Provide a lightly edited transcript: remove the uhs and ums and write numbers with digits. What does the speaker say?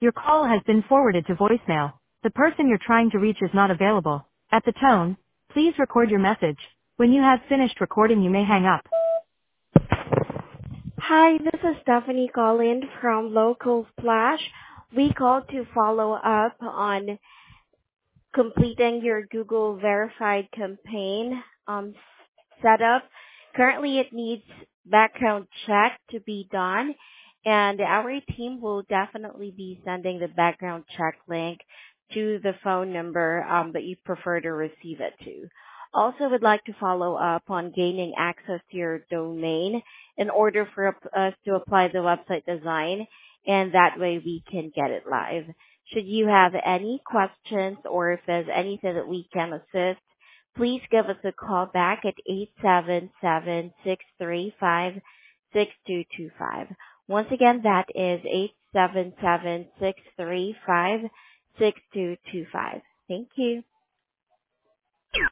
Your call has been forwarded to voicemail. The person you're trying to reach is not available. At the tone, please record your message. When you have finished recording, you may hang up. Hi, this is Stephanie calling from Local Flash. We called to follow up on completing your Google verified campaign setup. Currently, it needs background check to be done, and our team will definitely be sending the background check link to the phone number that you prefer to receive it to. Also, would like to follow up on gaining access to your domain in order for us to apply the website design, and that way we can get it live. Should you have any questions or if there's anything that we can assist, please give us a call back at 877-635-6225. Once again, that is 877-635-6225. Thank you.